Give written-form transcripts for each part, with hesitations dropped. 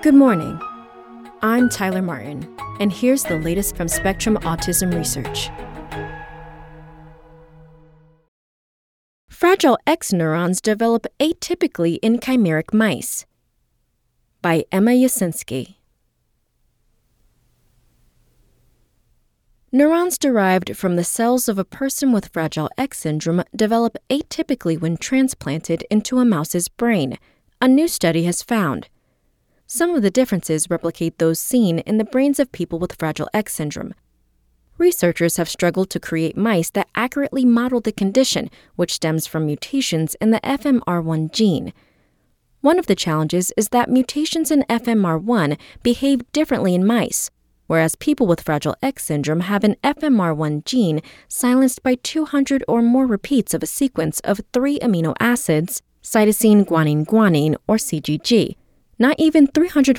Good morning. I'm Tyler Martin, and here's the latest from Spectrum Autism Research. Fragile X neurons develop atypically in chimeric mice. By Emma Yasinski. Neurons derived from the cells of a person with Fragile X syndrome develop atypically when transplanted into a mouse's brain, a new study has found. Some of the differences replicate those seen in the brains of people with Fragile X syndrome. Researchers have struggled to create mice that accurately model the condition, which stems from mutations in the FMR1 gene. One of the challenges is that mutations in FMR1 behave differently in mice, whereas people with Fragile X syndrome have an FMR1 gene silenced by 200 or more repeats of a sequence of 3 amino acids, cytosine guanine or CGG. Not even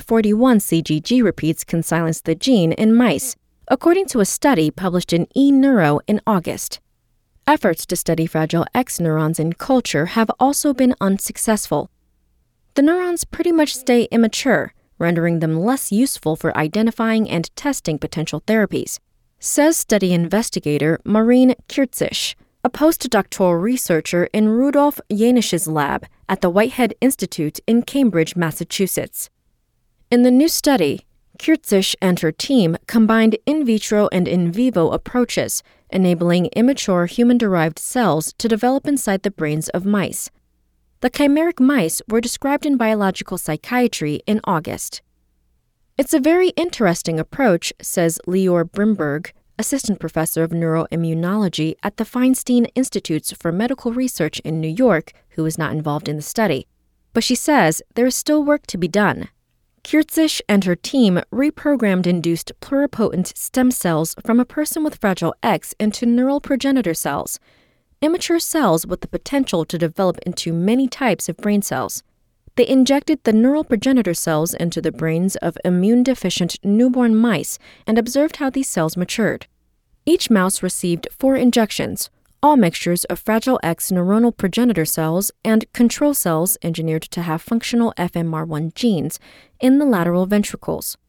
341 CGG repeats can silence the gene in mice, according to a study published in eNeuro in August. Efforts to study Fragile X neurons in culture have also been unsuccessful. The neurons pretty much stay immature, rendering them less useful for identifying and testing potential therapies, says study investigator Marine Kirtzisch, a postdoctoral researcher in Rudolf Janisch's lab at the Whitehead Institute in Cambridge, Massachusetts. In the new study, Kirtzisch and her team combined in vitro and in vivo approaches, enabling immature human-derived cells to develop inside the brains of mice. The chimeric mice were described in Biological Psychiatry in August. It's a very interesting approach, says Lior Brimberg, assistant professor of neuroimmunology at the Feinstein Institutes for Medical Research in New York, who is not involved in the study. But she says there is still work to be done. Kirtzisch and her team reprogrammed induced pluripotent stem cells from a person with Fragile X into neural progenitor cells, immature cells with the potential to develop into many types of brain cells. They injected the neural progenitor cells into the brains of immune-deficient newborn mice and observed how these cells matured. Each mouse received 4 injections, all mixtures of Fragile X neuronal progenitor cells and control cells engineered to have functional FMR1 genes in the lateral ventricles.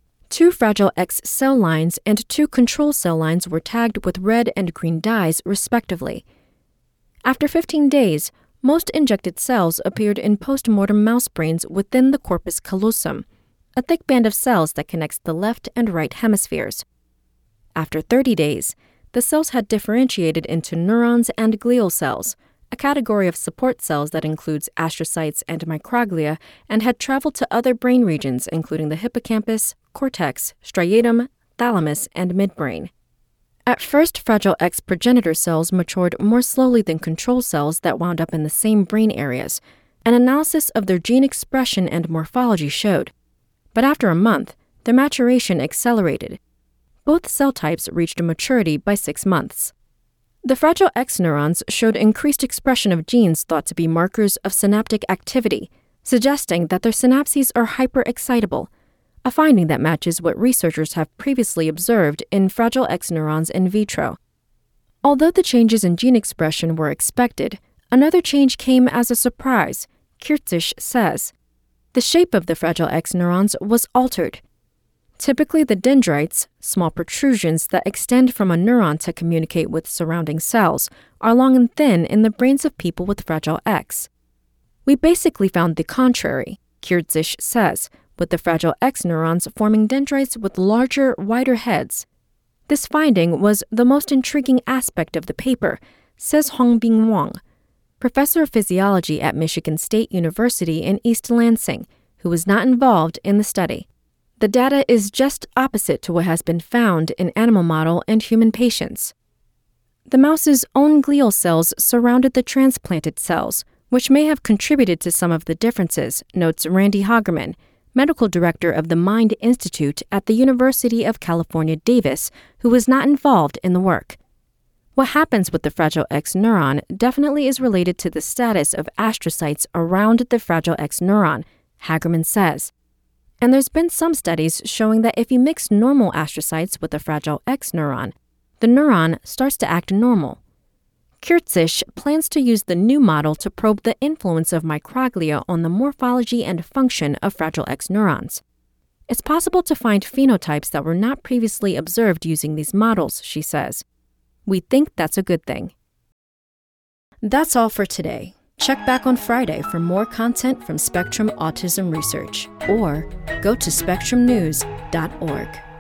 2 Fragile X cell lines and 2 control cell lines were tagged with red and green dyes, respectively. After 15 days, most injected cells appeared in post-mortem mouse brains within the corpus callosum, a thick band of cells that connects the left and right hemispheres. After 30 days, the cells had differentiated into neurons and glial cells, a category of support cells that includes astrocytes and microglia, and had traveled to other brain regions, including the hippocampus, cortex, striatum, thalamus, and midbrain. At first, Fragile X progenitor cells matured more slowly than control cells that wound up in the same brain areas. An analysis of their gene expression and morphology showed. But after a month, their maturation accelerated. Both cell types reached maturity by 6 months. The Fragile X neurons showed increased expression of genes thought to be markers of synaptic activity, suggesting that their synapses are hyperexcitable, a finding that matches what researchers have previously observed in Fragile X neurons in vitro. Although the changes in gene expression were expected, another change came as a surprise, Kirtzisch says. The shape of the Fragile X neurons was altered. Typically, the dendrites, small protrusions that extend from a neuron to communicate with surrounding cells, are long and thin in the brains of people with Fragile X. We basically found the contrary, Kirtzisch says, with the Fragile X neurons forming dendrites with larger, wider heads. This finding was the most intriguing aspect of the paper, says Hongbin Wang, professor of physiology at Michigan State University in East Lansing, who was not involved in the study. The data is just opposite to what has been found in animal model and human patients. The mouse's own glial cells surrounded the transplanted cells, which may have contributed to some of the differences, notes Randy Hagerman, medical director of the Mind Institute at the University of California, Davis, who was not involved in the work. What happens with the Fragile X neuron definitely is related to the status of astrocytes around the Fragile X neuron, Hagerman says. And there's been some studies showing that if you mix normal astrocytes with a Fragile X neuron, the neuron starts to act normal. Kirtzisch plans to use the new model to probe the influence of microglia on the morphology and function of Fragile X neurons. It's possible to find phenotypes that were not previously observed using these models, she says. We think that's a good thing. That's all for today. Check back on Friday for more content from Spectrum Autism Research, or go to spectrumnews.org.